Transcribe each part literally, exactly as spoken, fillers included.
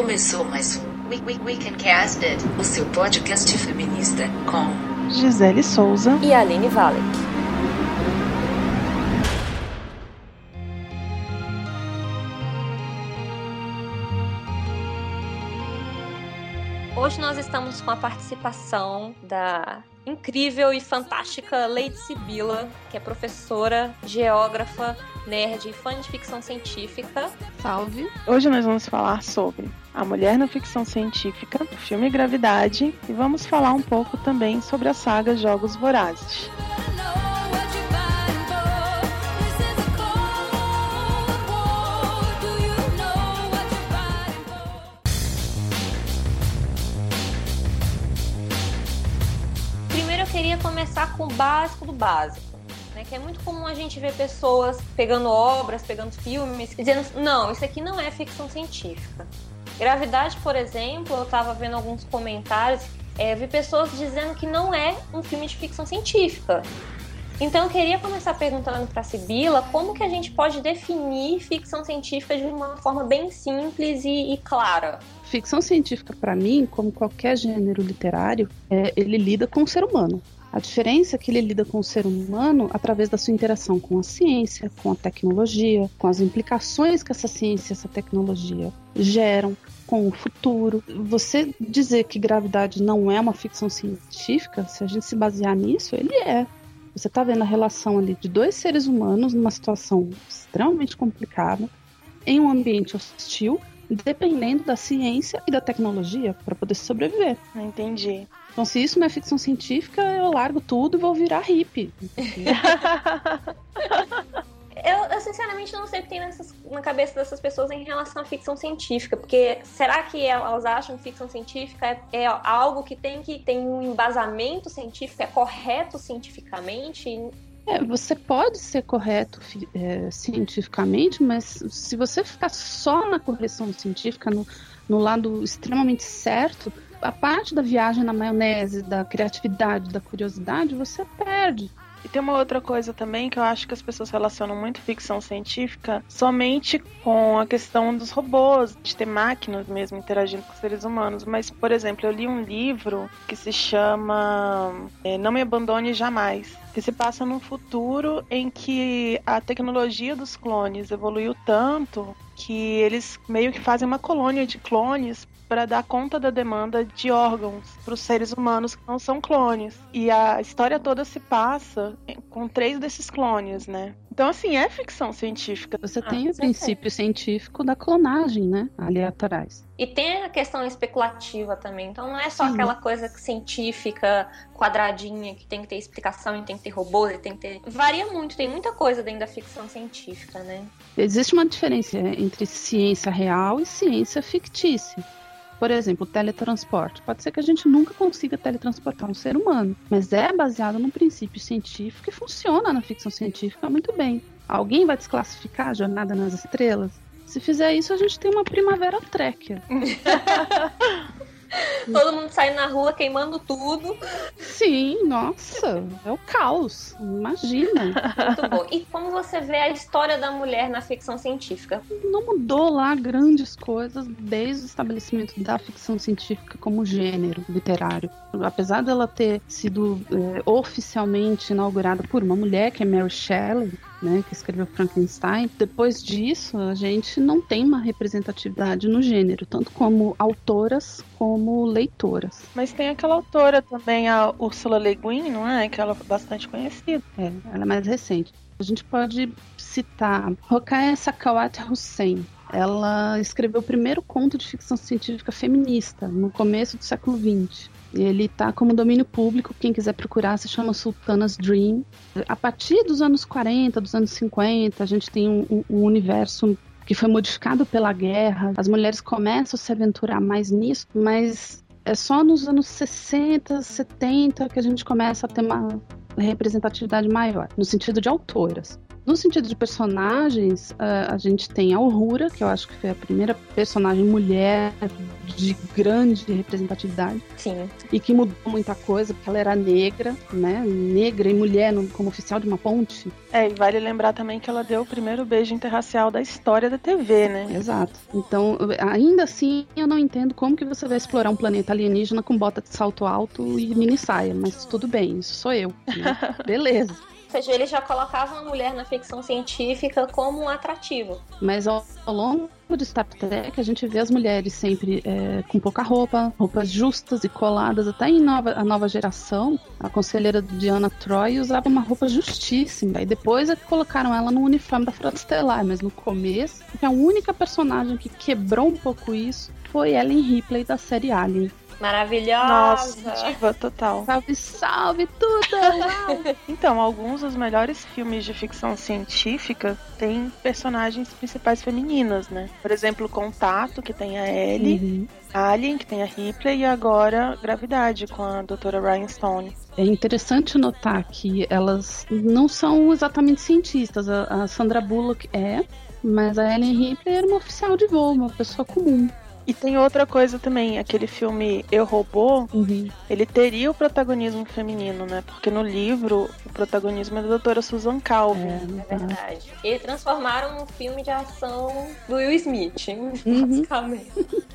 Começou mais um We, We, Weekendcasted, o seu podcast feminista com Gisele Souza e Aline Valek. Hoje nós estamos com a participação da incrível e fantástica Lady Sibila, que é professora, geógrafa, nerd e fã de ficção científica. Salve! Hoje nós vamos falar sobre a mulher na ficção científica, o filme Gravidade, e vamos falar um pouco também sobre a saga Jogos Vorazes. Eu queria começar com o básico do básico, né? Que é muito comum a gente ver pessoas pegando obras, pegando filmes, dizendo, não, isso aqui não é ficção científica. Gravidade, por exemplo, eu estava vendo alguns comentários, é, vi pessoas dizendo que não é um filme de ficção científica. Então eu queria começar perguntando para a Sibila como que a gente pode definir ficção científica de uma forma bem simples e, e clara. Ficção científica, para mim, como qualquer gênero literário, é, ele lida com o ser humano. A diferença é que ele lida com o ser humano através da sua interação com a ciência, com a tecnologia, com as implicações que essa ciência e essa tecnologia geram, com o futuro. Você dizer que Gravidade não é uma ficção científica, se a gente se basear nisso, ele é. Você está vendo a relação ali de dois seres humanos numa situação extremamente complicada, em um ambiente hostil, dependendo da ciência e da tecnologia para poder sobreviver. Entendi. Então, se isso não é ficção científica, eu largo tudo e vou virar hippie. eu, eu, sinceramente, não sei o que tem nessas, na cabeça dessas pessoas em relação à ficção científica, porque será que elas acham que ficção científica é, é algo que tem, que tem um embasamento científico, é correto cientificamente? É, você pode ser correto é, cientificamente, mas se você ficar só na correção científica, no, no lado extremamente certo, a parte da viagem na maionese, da criatividade, da curiosidade, você perde. E tem uma outra coisa também que eu acho que as pessoas relacionam muito ficção científica somente com a questão dos robôs, de ter máquinas mesmo interagindo com seres humanos. Mas, por exemplo, eu li um livro que se chama é, Não Me Abandone Jamais, que se passa num futuro em que a tecnologia dos clones evoluiu tanto que eles meio que fazem uma colônia de clones para dar conta da demanda de órgãos para os seres humanos que não são clones. E a história toda se passa com três desses clones, né? Então, assim, é ficção científica. Você ah, tem o princípio é. científico da clonagem, né? Ali atrás. E tem a questão especulativa também. Então, não é só Sim. aquela coisa científica quadradinha que tem que ter explicação e tem que ter robôs e tem que ter... Varia muito, tem muita coisa dentro da ficção científica, né? Existe uma diferença entre ciência real e ciência fictícia. Por exemplo, o teletransporte. Pode ser que a gente nunca consiga teletransportar um ser humano, mas é baseado num princípio científico e funciona na ficção científica muito bem. Alguém vai desclassificar a Jornada nas Estrelas? Se fizer isso, a gente tem uma primavera tréquea. Todo mundo saindo na rua queimando tudo. Sim, nossa, é o caos, imagina. Muito bom. E como você vê a história da mulher na ficção científica? Não mudou lá grandes coisas desde o estabelecimento da ficção científica como gênero literário. Apesar dela ter sido é, oficialmente inaugurada por uma mulher, que é Mary Shelley, né, que escreveu Frankenstein, depois disso a gente não tem uma representatividade no gênero, tanto como autoras como leitoras. Mas tem aquela autora também, a Ursula Le Guin, não é? Que ela é bastante conhecida. É, ela é mais recente. A gente pode citar Rokhaya Sakhawat Hussain. Ela escreveu o primeiro conto de ficção científica feminista no começo do século vinte. Ele está como domínio público, quem quiser procurar, se chama Sultana's Dream. A partir dos anos quarenta, dos anos cinquenta, a gente tem um, um universo que foi modificado pela guerra. As mulheres começam a se aventurar mais nisso, mas é só nos anos sessenta, setenta que a gente começa a ter uma representatividade maior, no sentido de autoras. No sentido de personagens, a, a gente tem a Uhura, que eu acho que foi a primeira personagem mulher de grande representatividade. Sim. E que mudou muita coisa, porque ela era negra, né? Negra e mulher no, como oficial de uma ponte. É, e vale lembrar também que ela deu o primeiro beijo interracial da história da T V, né? Exato. Então, ainda assim, eu não entendo como que você vai explorar um planeta alienígena com bota de salto alto e mini saia, mas tudo bem, isso sou eu. Né? Beleza. Ou seja, eles já colocavam a mulher na ficção científica como um atrativo. Mas ao, ao longo de Star Trek, a gente vê as mulheres sempre é, com pouca roupa, roupas justas e coladas. Até em nova, a nova geração, a conselheira Diana Troy usava uma roupa justíssima. E depois é que colocaram ela no uniforme da Frota Estelar. Mas no começo, a única personagem que quebrou um pouco isso foi Ellen Ripley da série Alien. Maravilhosa! Nossa, diva total. Salve, salve tudo! Então, alguns dos melhores filmes de ficção científica têm personagens principais femininas, né? Por exemplo, Contato, que tem a Ellie, uhum. Alien, que tem a Ripley, e agora Gravidade, com a doutora Ryan Stone. É interessante notar que elas não são exatamente cientistas. A, a Sandra Bullock é, mas a Ellen Ripley era uma oficial de voo, uma pessoa comum. E tem outra coisa também, aquele filme Eu, Robô, uhum. ele teria o protagonismo feminino, né? Porque no livro, o protagonismo é da doutora Susan Calvin. É, é verdade. E transformaram um filme de ação do Will Smith, uhum. basicamente.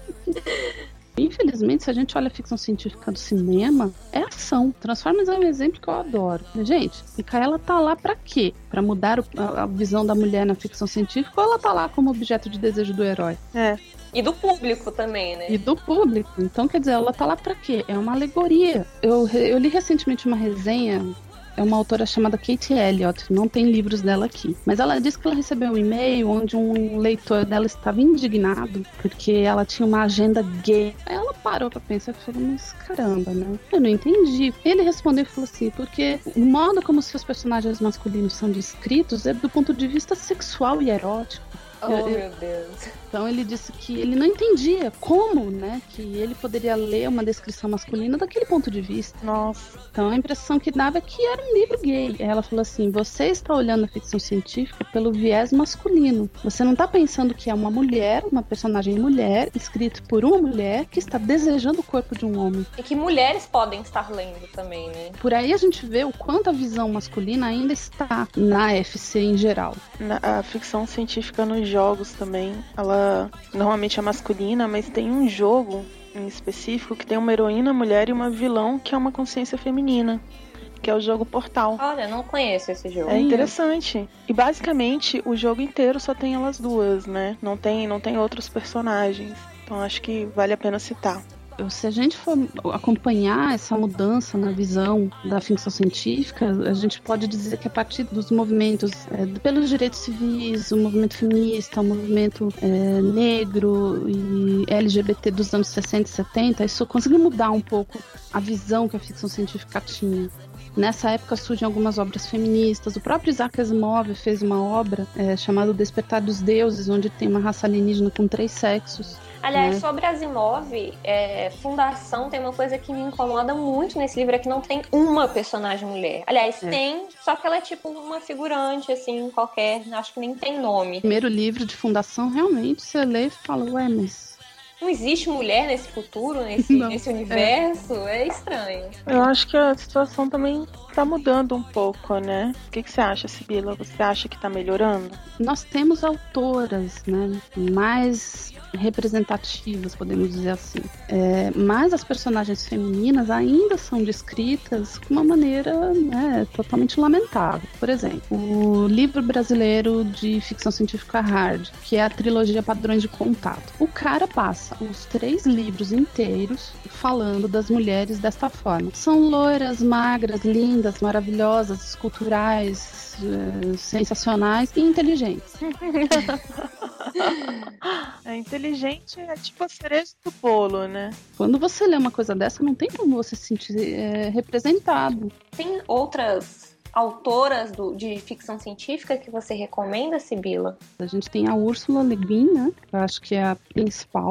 Infelizmente, se a gente olha a ficção científica do cinema, é ação. Transformers é um exemplo que eu adoro. Gente, Micaela tá lá pra quê? Pra mudar o, a, a visão da mulher na ficção científica, ou ela tá lá como objeto de desejo do herói? É. E do público também, né? E do público. Então, quer dizer, ela tá lá pra quê? É uma alegoria. Eu, eu li recentemente uma resenha, é uma autora chamada Kate Elliott, não tem livros dela aqui. Mas ela disse que ela recebeu um e-mail onde um leitor dela estava indignado porque ela tinha uma agenda gay. Aí ela parou pra pensar e falou, mas caramba, né? Eu não entendi. Ele respondeu e falou assim, porque o modo como seus personagens masculinos são descritos é do ponto de vista sexual e erótico. Oh, eu, eu... meu Deus. Então ele disse que ele não entendia como, né, que ele poderia ler uma descrição masculina daquele ponto de vista. Nossa. Então a impressão que dava é que era um livro gay. Aí ela falou assim, você está olhando a ficção científica pelo viés masculino. Você não está pensando que é uma mulher, uma personagem mulher, escrito por uma mulher que está desejando o corpo de um homem. E que mulheres podem estar lendo também, né? Por aí a gente vê o quanto a visão masculina ainda está na F C em geral. Na, a ficção científica nos jogos também, ela normalmente é masculina, mas tem um jogo em específico que tem uma heroína mulher e uma vilão que é uma consciência feminina, que é o jogo Portal. Olha, não conheço esse jogo. É interessante. E basicamente o jogo inteiro só tem elas duas, né? Não tem, não tem outros personagens. Então acho que vale a pena citar. Se a gente for acompanhar essa mudança na visão da ficção científica, a gente pode dizer que a partir dos movimentos é, pelos direitos civis, o movimento feminista, o movimento é, negro e L G B T dos anos sessenta e setenta, isso conseguiu mudar um pouco a visão que a ficção científica tinha. Nessa época surgem algumas obras feministas. O próprio Isaac Asimov fez uma obra é, chamada O Despertar dos Deuses, onde tem uma raça alienígena com três sexos. Aliás, né? Sobre Asimov, é, Fundação tem uma coisa que me incomoda muito nesse livro, é que não tem uma personagem mulher. Aliás, é. tem, só que ela é tipo uma figurante, assim, qualquer, acho que nem tem nome. Primeiro livro de Fundação, realmente, você lê e fala, ué, mas... Não existe mulher nesse futuro, nesse, nesse universo? É. é estranho. Eu acho que a situação também tá mudando um pouco, né? O que, que você acha, Sibila? Você acha que tá melhorando? Nós temos autoras, né, mais representativas, podemos dizer assim. É, mas as personagens femininas ainda são descritas de uma maneira, né, totalmente lamentável. Por exemplo, o livro brasileiro de ficção científica Hard, que é a trilogia Padrões de Contato. O cara passa os três livros inteiros falando das mulheres desta forma. São loiras, magras, lindas, maravilhosas, esculturais, uh, sensacionais e inteligentes. É inteligente, é tipo a cereja do bolo, né? Quando você lê uma coisa dessa, não tem como você se sentir é, representado. Tem outras autoras do, de ficção científica que você recomenda, Sibila? A gente tem a Ursula Le Guin, né? Eu acho que é a principal.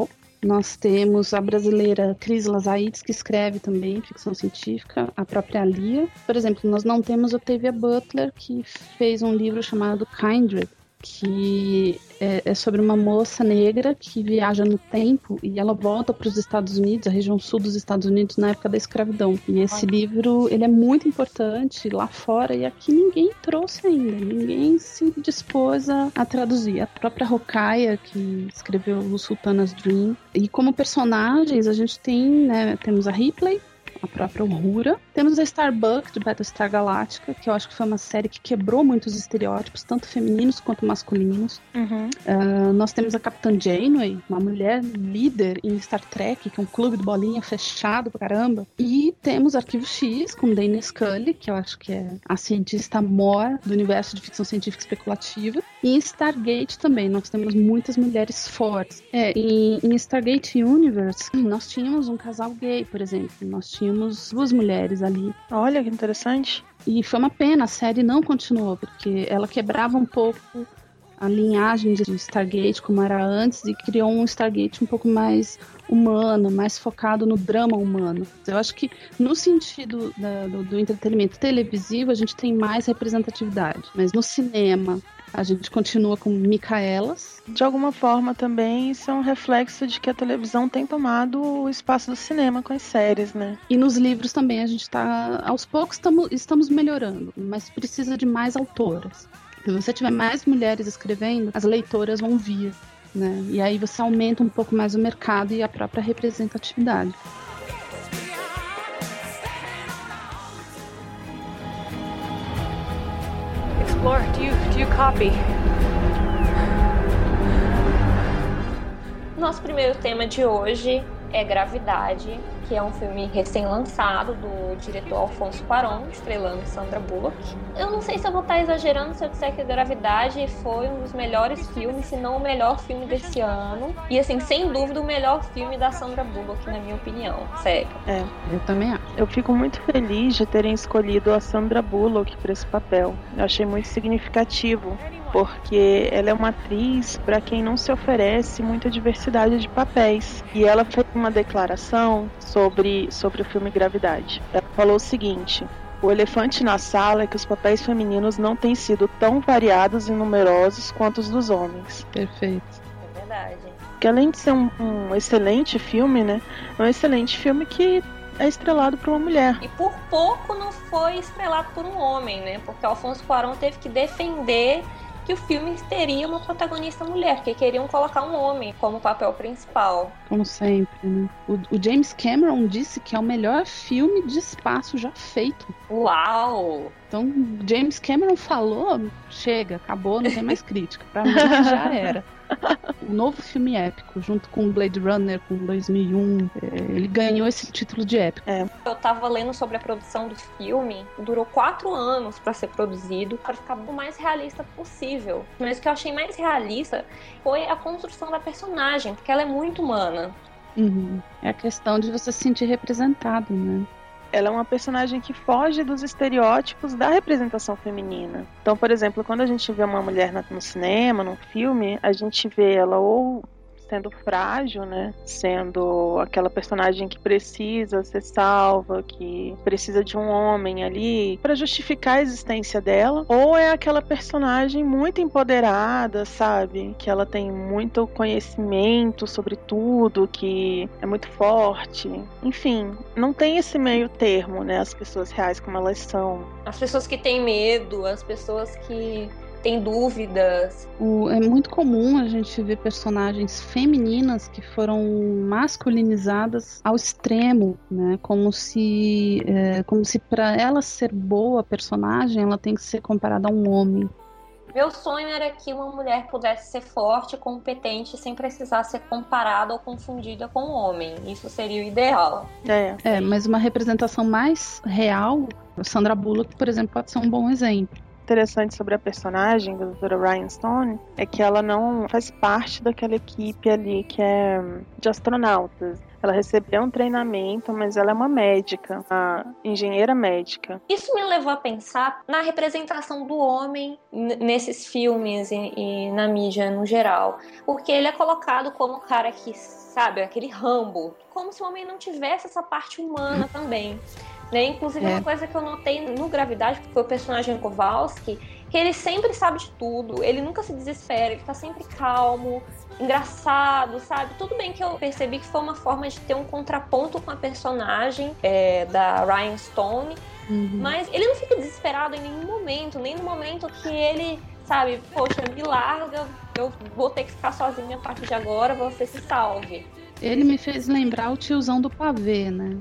Nós temos a brasileira Cris Lazaides, que escreve também ficção científica, a própria Lia. Por exemplo, nós não temos Octavia Butler, que fez um livro chamado Kindred, que é, é sobre uma moça negra que viaja no tempo e ela volta para os Estados Unidos, a região sul dos Estados Unidos, na época da escravidão. E esse livro, ele é muito importante lá fora e aqui ninguém trouxe ainda, ninguém se dispôs a, a traduzir. A própria Rokhaya, que escreveu o Sultana's Dream. E como personagens, a gente tem, né, temos a Ripley, a própria Uhura. Temos a Starbuck, de Battlestar Galactica, que eu acho que foi uma série que quebrou muitos estereótipos, tanto femininos quanto masculinos. Uhum. Uh, nós temos a Capitã Janeway, uma mulher líder em Star Trek, que é um clube de bolinha fechado pra caramba. E temos Arquivo X, com Dana Scully, que eu acho que é a cientista mor do universo de ficção científica especulativa. E em Stargate também, nós temos muitas mulheres fortes. É, em, em Stargate Universe, nós tínhamos um casal gay, por exemplo. Nós tínhamos duas mulheres ali. Olha que interessante. E foi uma pena, a série não continuou, porque ela quebrava um pouco a linhagem de Stargate como era antes e criou um Stargate um pouco mais humano, mais focado no drama humano. Eu acho que no sentido da, do, do entretenimento televisivo a gente tem mais representatividade, mas no cinema a gente continua com Micaelas. De alguma forma também isso é um reflexo de que a televisão tem tomado o espaço do cinema com as séries, né? E nos livros também a gente tá, aos poucos tamo, estamos melhorando, mas precisa de mais autoras. Se você tiver mais mulheres escrevendo, as leitoras vão vir, né? E aí você aumenta um pouco mais o mercado e a própria representatividade. Explore, do you, do you copy? Nosso primeiro tema de hoje é Gravidade, que é um filme recém-lançado do diretor Alfonso Cuarón, estrelando Sandra Bullock. Eu não sei se eu vou estar exagerando se eu disser que Gravidade foi um dos melhores filmes, se não o melhor filme desse ano. E, assim, sem dúvida, o melhor filme da Sandra Bullock, na minha opinião. Sério. É, eu também acho. Eu fico muito feliz de terem escolhido a Sandra Bullock para esse papel. Eu achei muito significativo, porque ela é uma atriz para quem não se oferece muita diversidade de papéis. E ela fez uma declaração sobre, sobre o filme Gravidade. Ela falou o seguinte: o elefante na sala é que os papéis femininos não têm sido tão variados e numerosos quanto os dos homens. Perfeito. É verdade. Que além de ser um, um excelente filme, né, é um excelente filme que é estrelado por uma mulher. E por pouco não foi estrelado por um homem, né? Porque Alfonso Cuarón teve que defender que o filme teria uma protagonista mulher, porque queriam colocar um homem como papel principal. Como sempre, né? O, o James Cameron disse que é o melhor filme de espaço já feito. Uau! Então, James Cameron falou, chega, acabou, não tem mais crítica. Pra mim já era. O novo filme épico, junto com Blade Runner, com dois mil e um, ele ganhou esse título de épico. É. Eu tava lendo sobre a produção do filme, durou quatro anos pra ser produzido, para ficar o mais realista possível. Mas o que eu achei mais realista foi a construção da personagem, porque ela é muito humana. Uhum. É a questão de você se sentir representado, né? Ela é uma personagem que foge dos estereótipos da representação feminina. Então, por exemplo, quando a gente vê uma mulher no cinema, num filme, a gente vê ela ou sendo frágil, né? Sendo aquela personagem que precisa ser salva, que precisa de um homem ali para justificar a existência dela, ou é aquela personagem muito empoderada, sabe? Que ela tem muito conhecimento sobre tudo, que é muito forte. Enfim, não tem esse meio termo, né? As pessoas reais como elas são. As pessoas que têm medo, as pessoas que tem dúvidas. O, é muito comum a gente ver personagens femininas que foram masculinizadas ao extremo, né? Como se, é, como se para ela ser boa personagem, ela tem que ser comparada a um homem. Meu sonho era que uma mulher pudesse ser forte, competente, sem precisar ser comparada ou confundida com um homem. Isso seria o ideal. É, é mas uma representação mais real, Sandra Bullock, por exemplo, pode ser um bom exemplo. Interessante sobre a personagem da doutora Ryan Stone é que ela não faz parte daquela equipe ali que é de astronautas. Ela recebeu um treinamento, mas ela é uma médica, uma engenheira médica. Isso me levou a pensar na representação do homem n- nesses filmes e, e na mídia no geral. Porque ele é colocado como o cara que, sabe, aquele Rambo. Como se o homem não tivesse essa parte humana também. Né? Inclusive, é. uma coisa que eu notei no Gravidade, que foi o personagem Kowalski, que ele sempre sabe de tudo, ele nunca se desespera, ele tá sempre calmo, engraçado, sabe? Tudo bem que eu percebi que foi uma forma de ter um contraponto com a personagem é, da Ryan Stone, uhum. mas ele não fica desesperado em nenhum momento, nem no momento que ele, sabe, poxa, me larga, eu vou ter que ficar sozinha a partir de agora, você se salve. Ele me fez lembrar o tiozão do pavê, né?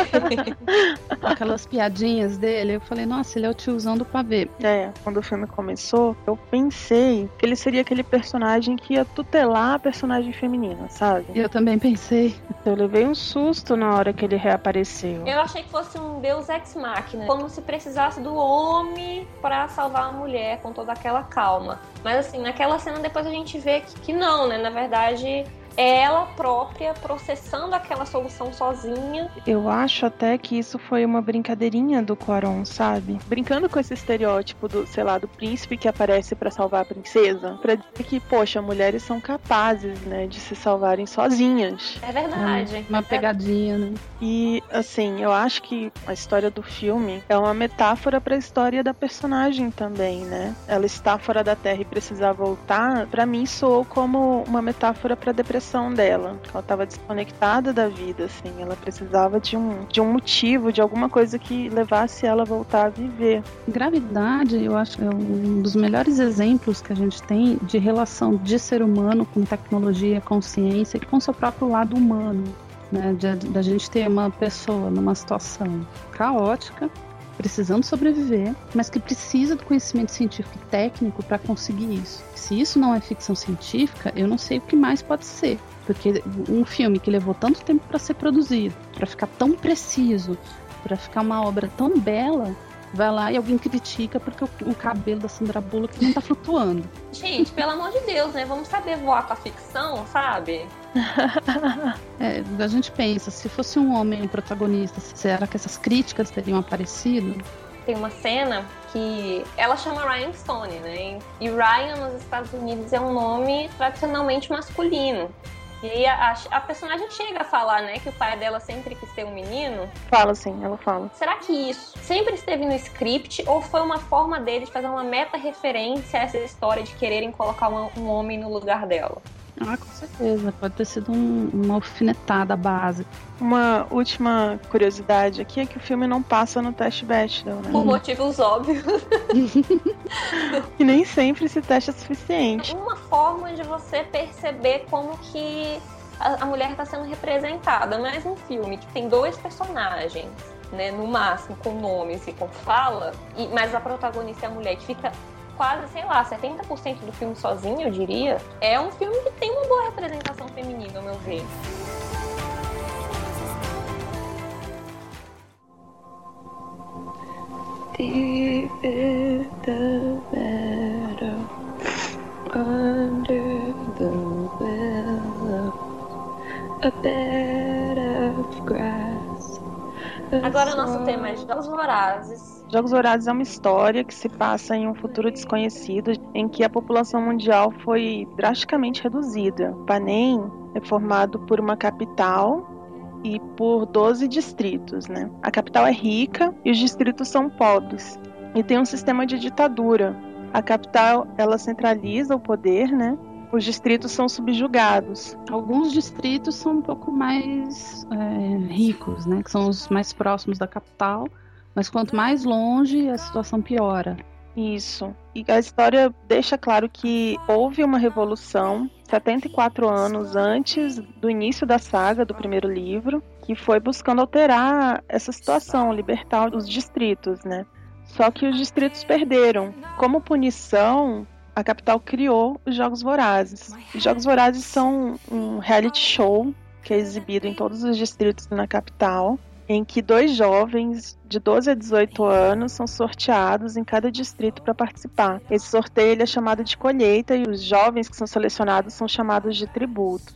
Aquelas piadinhas dele, eu falei, nossa, ele é o tiozão do pavê. É, quando o filme começou, eu pensei que ele seria aquele personagem que ia tutelar a personagem feminina, sabe? Eu também pensei. Eu levei um susto na hora que ele reapareceu. Eu achei que fosse um deus ex machina, como se precisasse do homem pra salvar a mulher com toda aquela calma. Mas assim, naquela cena depois a gente vê que, que não, né? Na verdade... é ela própria processando aquela solução sozinha. Eu acho até que isso foi uma brincadeirinha do Cuarón, sabe? Brincando com esse estereótipo do, sei lá, do príncipe que aparece pra salvar a princesa. Pra dizer que, poxa, mulheres são capazes, né, de se salvarem sozinhas. É verdade. É uma pegadinha, né? E, assim, eu acho que a história do filme é uma metáfora pra história da personagem também, né? Ela está fora da Terra e precisar voltar, pra mim soou como uma metáfora pra depressão dela. Ela estava desconectada da vida, assim. Ela precisava de um, de um motivo, de alguma coisa que levasse ela a voltar a viver. Gravidade, eu acho que é um dos melhores exemplos que a gente tem de relação de ser humano com tecnologia, com ciência e com seu próprio lado humano, né? Da gente ter uma pessoa numa situação caótica, precisando sobreviver, mas que precisa do conhecimento científico e técnico para conseguir isso. Se isso não é ficção científica, eu não sei o que mais pode ser. Porque um filme que levou tanto tempo para ser produzido, para ficar tão preciso, para ficar uma obra tão bela, vai lá e alguém critica porque o, o cabelo da Sandra Bullock não tá flutuando. Gente, pelo amor de Deus, né? Vamos saber voar com a ficção, sabe? É, a gente pensa, se fosse um homem o protagonista, será que essas críticas teriam aparecido? Tem uma cena que ela chama Ryan Stone, né? E Ryan nos Estados Unidos é um nome tradicionalmente masculino. E aí a, a personagem chega a falar, né, que o pai dela sempre quis ter um menino. Fala sim, ela fala. Será que isso sempre esteve no script ou foi uma forma dele de fazer uma meta-referência a essa história de quererem colocar um, um homem no lugar dela? Ah, com certeza. Pode ter sido um, uma alfinetada básica. Uma última curiosidade aqui é que o filme não passa no teste Bechdel, né? Por motivos óbvios. E nem sempre esse teste é suficiente. Uma forma de você perceber como que a, a mulher está sendo representada. Mas um filme que tem dois personagens, né, no máximo, com nomes e com fala, e, mas a protagonista é a mulher que fica quase, sei lá, setenta por cento do filme sozinho, eu diria. É um filme que tem uma boa representação feminina, ao meu ver. Deeper the better, under the willow, a bed of grass. Agora o nosso tema é Jogos Vorazes. Jogos Vorazes é uma história que se passa em um futuro desconhecido em que a população mundial foi drasticamente reduzida. Panem é formado por uma capital e por doze distritos, né? A capital é rica e os distritos são pobres. E tem um sistema de ditadura. A capital, ela centraliza o poder, né? Os distritos são subjugados. Alguns distritos são um pouco mais é, ricos, né? Que são os mais próximos da capital. Mas quanto mais longe, a situação piora. Isso. E a história deixa claro que houve uma revolução setenta e quatro anos antes do início da saga, do primeiro livro, que foi buscando alterar essa situação, libertar os distritos, né? Só que os distritos perderam. Como punição, a capital criou os Jogos Vorazes. Os Jogos Vorazes são um reality show que é exibido em todos os distritos na capital, em que dois jovens de doze a dezoito anos são sorteados em cada distrito para participar. Esse sorteio ele é chamado de colheita e os jovens que são selecionados são chamados de tributos.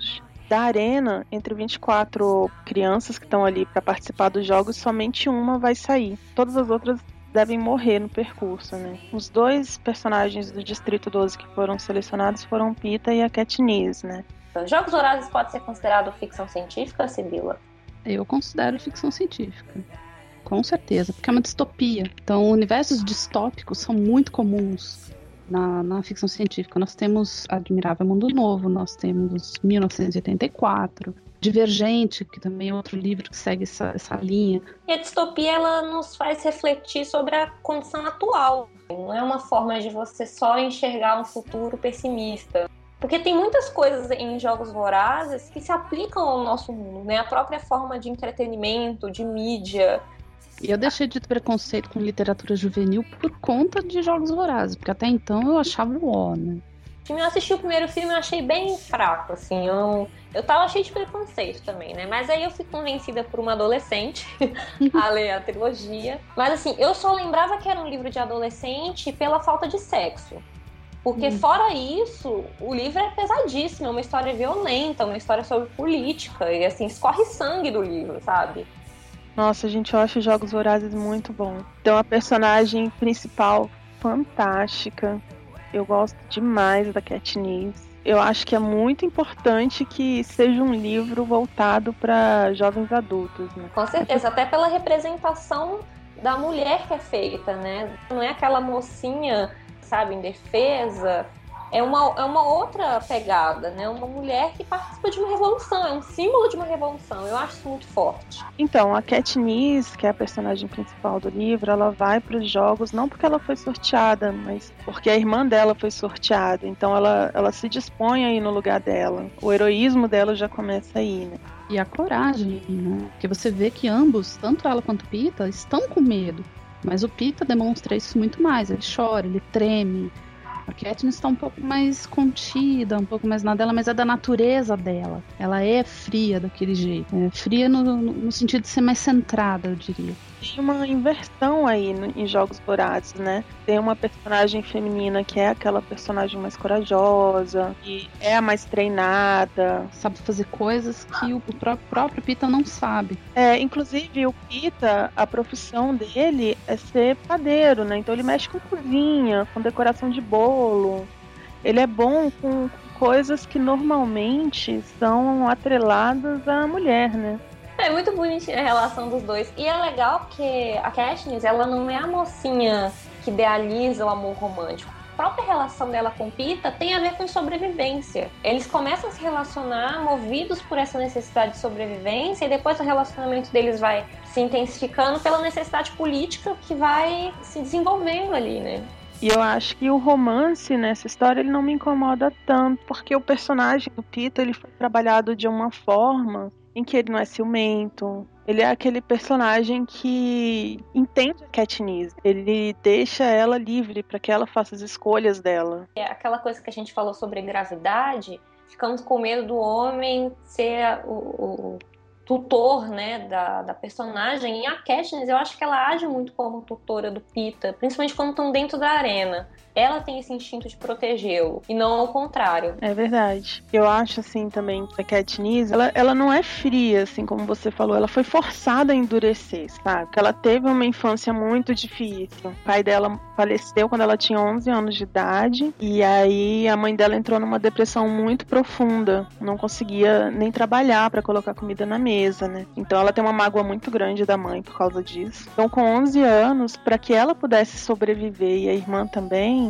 Da arena, entre vinte e quatro crianças que estão ali para participar dos jogos, somente uma vai sair. Todas as outras devem morrer no percurso, né? Os dois personagens do Distrito doze que foram selecionados foram Pita e a Katniss, né? Jogos Vorazes pode ser considerado ficção científica, Sibila? Eu considero ficção científica. Com certeza, porque é uma distopia. Então, universos distópicos são muito comuns na, na ficção científica. Nós temos Admirável Mundo Novo, nós temos mil novecentos e oitenta e quatro, Divergente, que também é outro livro que segue essa, essa linha. E a distopia, ela nos faz refletir sobre a condição atual. Não é uma forma de você só enxergar um futuro pessimista. Porque tem muitas coisas em Jogos Vorazes que se aplicam ao nosso mundo, né? A própria forma de entretenimento, de mídia. E eu deixei de ter preconceito com literatura juvenil por conta de Jogos Vorazes, porque até então eu achava o ó, né? Eu assisti o primeiro filme e achei bem fraco, assim, eu, eu tava cheio de preconceito também, né? Mas aí eu fui convencida por uma adolescente a ler a trilogia. Mas assim, eu só lembrava que era um livro de adolescente pela falta de sexo. Porque hum. fora isso, o livro é pesadíssimo, é uma história violenta, uma história sobre política, e assim, escorre sangue do livro, sabe? Nossa, gente, eu acho Jogos Vorazes muito bom. Tem uma personagem principal fantástica. Eu gosto demais da Katniss. Eu acho que é muito importante que seja um livro voltado para jovens adultos, né? Com certeza, até pela representação da mulher que é feita, né? Não é aquela mocinha, sabe, indefesa. É uma, é uma outra pegada, né? Uma mulher que participa de uma revolução, é um símbolo de uma revolução. Eu acho isso muito forte. Então, a Katniss, que é a personagem principal do livro, ela vai para os jogos não porque ela foi sorteada, mas porque a irmã dela foi sorteada. Então, ela, ela se dispõe a ir no lugar dela. O heroísmo dela já começa aí, né? E a coragem, né? Porque você vê que ambos, tanto ela quanto o Pita, estão com medo. Mas o Pita demonstra isso muito mais. Ele chora, ele treme. A Katniss está um pouco mais contida, um pouco mais na dela, mas é da natureza dela. Ela é fria daquele jeito. É fria no, no, no sentido de ser mais centrada, eu diria. Tem uma inversão aí no, em Jogos Vorazes, né? Tem uma personagem feminina que é aquela personagem mais corajosa, que é a mais treinada. Sabe fazer coisas que o próprio, próprio Pita não sabe. É, inclusive o Pita, a profissão dele é ser padeiro, né? Então ele mexe com cozinha, com decoração de bolo. Ele é bom com coisas que normalmente são atreladas à mulher, né? É muito bonitinha a relação dos dois. E é legal porque a Katniss, ela não é a mocinha que idealiza o amor romântico. A própria relação dela com Pita tem a ver com sobrevivência. Eles começam a se relacionar movidos por essa necessidade de sobrevivência e depois o relacionamento deles vai se intensificando pela necessidade política que vai se desenvolvendo ali, né? E eu acho que o romance nessa história ele não me incomoda tanto, porque o personagem do Pita ele foi trabalhado de uma forma em que ele não é ciumento. Ele é aquele personagem que entende a Katniss. Ele deixa ela livre para que ela faça as escolhas dela. É aquela coisa que a gente falou sobre gravidade. Ficamos com medo do homem ser o, o tutor, né, da, da personagem. E a Katniss, eu acho que ela age muito como tutora do Pita, principalmente quando estão dentro da arena. Ela tem esse instinto de protegê-lo, e não ao contrário. É verdade. Eu acho, assim, também que a Katniss, ela, ela não é fria, assim, como você falou. Ela foi forçada a endurecer, sabe? Porque ela teve uma infância muito difícil. O pai dela faleceu quando ela tinha onze anos de idade, e aí a mãe dela entrou numa depressão muito profunda. Não conseguia nem trabalhar para colocar comida na mesa, né? Então ela tem uma mágoa muito grande da mãe por causa disso. Então, com onze anos, para que ela pudesse sobreviver, e a irmã também,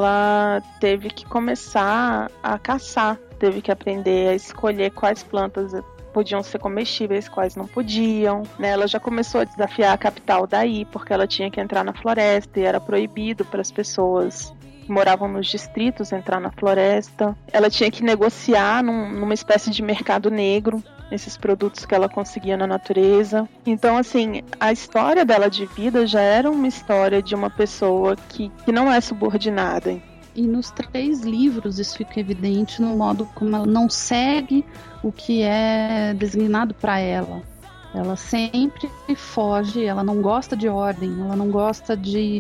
ela teve que começar a caçar, teve que aprender a escolher quais plantas podiam ser comestíveis, quais não podiam, né? Ela já começou a desafiar a capital daí, porque ela tinha que entrar na floresta e era proibido para as pessoas que moravam nos distritos entrar na floresta. Ela tinha que negociar num, numa espécie de mercado negro esses produtos que ela conseguia na natureza. Então, assim, a história dela de vida já era uma história de uma pessoa que, que não é subordinada. E nos três livros isso fica evidente no modo como ela não segue o que é designado para ela. Ela sempre foge, ela não gosta de ordem, ela não gosta de,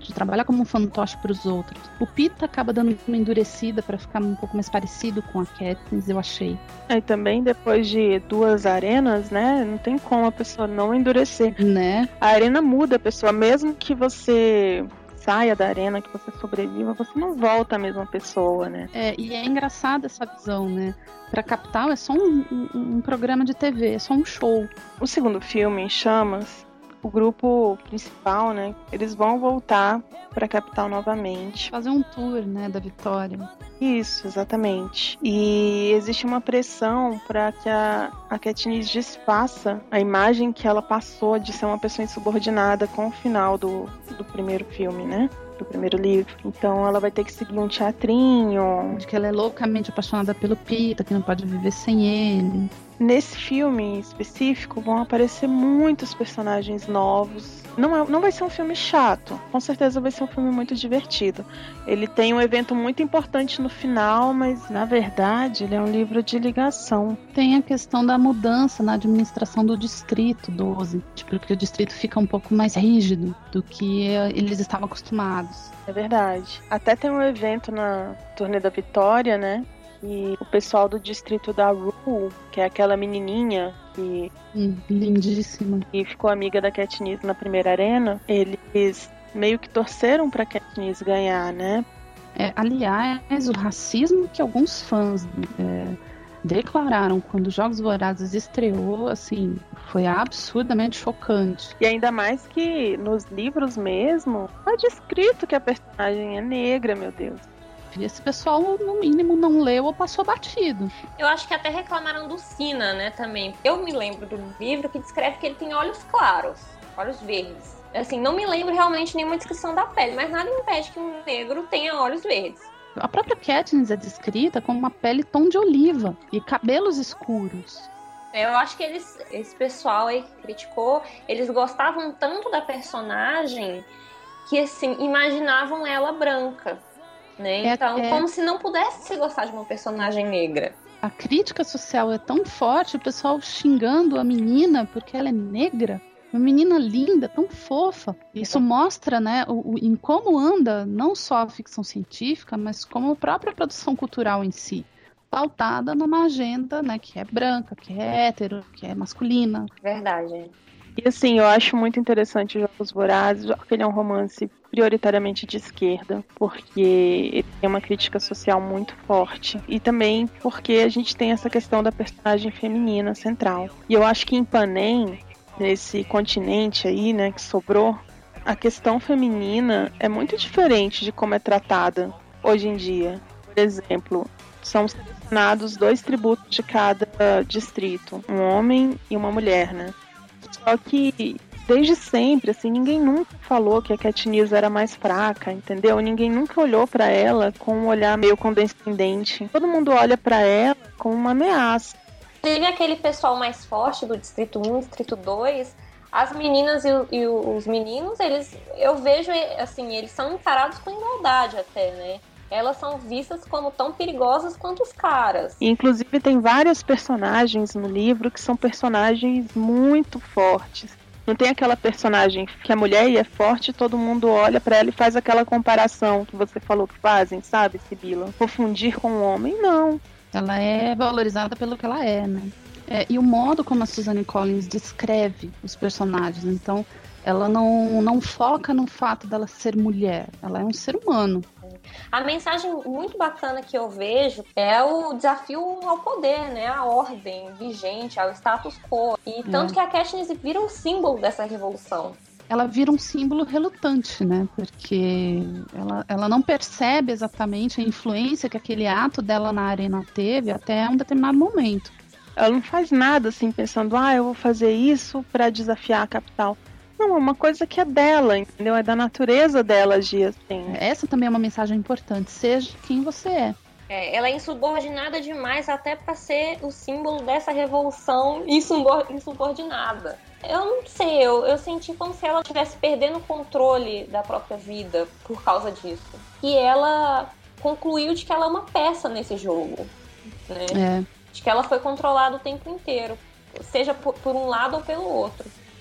de trabalhar como um fantoche para os outros. O Pita acaba dando uma endurecida para ficar um pouco mais parecido com a Katniss, eu achei. E também depois de duas arenas, né, não tem como a pessoa não endurecer. Né? A arena muda a pessoa, mesmo que você saia da arena, que você sobreviva, você não volta a mesma pessoa, né? É, e é engraçada essa visão, né? Pra Capital é só um, um, um programa de T V, é só um show. O segundo filme, Em Chamas, o grupo principal, né, eles vão voltar pra Capital novamente. Fazer um tour, né, da Vitória. Isso, exatamente. E existe uma pressão para que a, a Katniss desfaça a imagem que ela passou de ser uma pessoa insubordinada com o final do, do primeiro filme, né? Do primeiro livro. Então ela vai ter que seguir um teatrinho. De que ela é loucamente apaixonada pelo Pita, que não pode viver sem ele. Nesse filme em específico vão aparecer muitos personagens novos. Não, é, não vai ser um filme chato, com certeza vai ser um filme muito divertido. Ele tem um evento muito importante no final, mas na verdade ele é um livro de ligação. Tem a questão da mudança na administração do Distrito doze, porque o distrito fica um pouco mais rígido do que eles estavam acostumados. É verdade. Até tem um evento na Turnê da Vitória, né? E o pessoal do distrito da Rue, que é aquela menininha que, hum, lindíssima, que ficou amiga da Katniss na primeira arena, eles meio que torceram pra Katniss ganhar, né? É, aliás, o racismo que alguns fãs é, declararam quando Jogos Vorazes estreou, assim, foi absurdamente chocante. E ainda mais que nos livros mesmo, tá descrito que a personagem é negra, meu Deus. Esse pessoal, no mínimo, não leu ou passou batido. Eu acho que até reclamaram do Sina, né, também. Eu me lembro do livro que descreve que ele tem olhos claros, olhos verdes. Assim, não me lembro realmente nenhuma descrição da pele, mas nada impede que um negro tenha olhos verdes. A própria Katniss é descrita como uma pele tom de oliva e cabelos escuros. Eu acho que eles, esse pessoal aí que criticou, eles gostavam tanto da personagem que, assim, imaginavam ela branca. Né? Então, é, é... como se não pudesse se gostar de uma personagem negra. A crítica social é tão forte, o pessoal xingando a menina porque ela é negra. Uma menina linda, tão fofa. Isso mostra, né, o, o, em como anda não só a ficção científica, mas como a própria produção cultural em si. Pautada numa agenda, né, que é branca, que é hétero, que é masculina. Verdade. E assim, eu acho muito interessante Jogos Vorazes, porque ele é um romance prioritariamente de esquerda, porque ele tem uma crítica social muito forte. E também porque a gente tem essa questão da personagem feminina central. E eu acho que em Panem, nesse continente aí, né, que sobrou, a questão feminina é muito diferente de como é tratada hoje em dia. Por exemplo, são selecionados dois tributos de cada distrito, um homem e uma mulher, né? Só que, desde sempre, assim, ninguém nunca falou que a Katniss era mais fraca, entendeu? Ninguém nunca olhou pra ela com um olhar meio condescendente. Todo mundo olha pra ela como uma ameaça. Teve aquele pessoal mais forte do Distrito um, Distrito dois, as meninas e, e os meninos, eles, eu vejo, assim, eles são encarados com igualdade até, né? Elas são vistas como tão perigosas quanto os caras. Inclusive tem vários personagens no livro que são personagens muito fortes. Não tem aquela personagem que a mulher é forte e todo mundo olha pra ela e faz aquela comparação que você falou que fazem, sabe, Sibila? Confundir com um homem, não. Ela é valorizada pelo que ela é, né? É, e o modo como a Suzanne Collins descreve os personagens, então ela não, não foca no fato dela ser mulher, ela é um ser humano. A mensagem muito bacana que eu vejo é o desafio ao poder, né? A ordem vigente, ao status quo. E tanto é. que a Katniss vira o símbolo dessa revolução. Ela vira um símbolo relutante, né? Porque ela, ela não percebe exatamente a influência que aquele ato dela na arena teve até um determinado momento. Ela não faz nada assim pensando, ah, eu vou fazer isso pra desafiar a capital. Não, é uma coisa que é dela, entendeu? É da natureza dela agir assim. Essa também é uma mensagem importante, seja quem você é. É, ela é insubordinada demais até para ser o símbolo dessa revolução insubordinada. Eu não sei, eu, eu senti como se ela estivesse perdendo o controle da própria vida por causa disso. E ela concluiu de que ela é uma peça nesse jogo, né? É. De que ela foi controlada o tempo inteiro, seja por, por um lado ou pelo outro.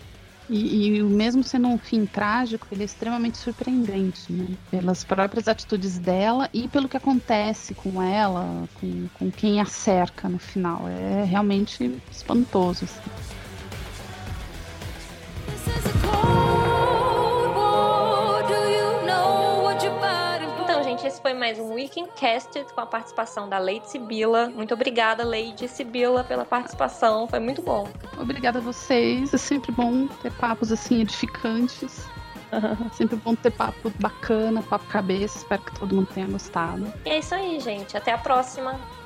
E, e mesmo sendo um fim trágico, ele é extremamente surpreendente, né? Pelas próprias atitudes dela e pelo que acontece com ela, com, com quem a cerca no final. É realmente espantoso, assim. Esse foi mais um Weekend Casted com a participação da Lady Sibila. Muito obrigada, Lady Sibila, pela participação. Foi muito bom. Obrigada a vocês. É sempre bom ter papos assim edificantes. Sempre bom ter papo bacana, papo cabeça. Espero que todo mundo tenha gostado. E é isso aí, gente. Até a próxima.